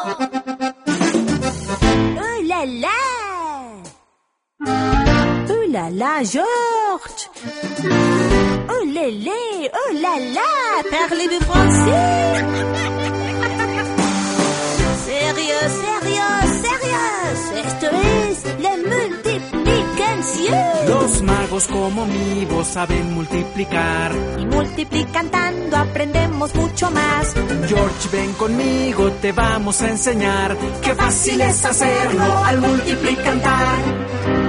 Oh là là! Oh là là, Georges! Oh lélé! Oh là là! Parlez-vous français? Sérieux, sérieux, sérieux. Esto es la multiplicación. Los magos como mi voz saben multiplicar. Y multiplicando aprendemos mucho más. George, ven conmigo, te vamos a enseñar. Qué fácil es hacerlo al multiplicar.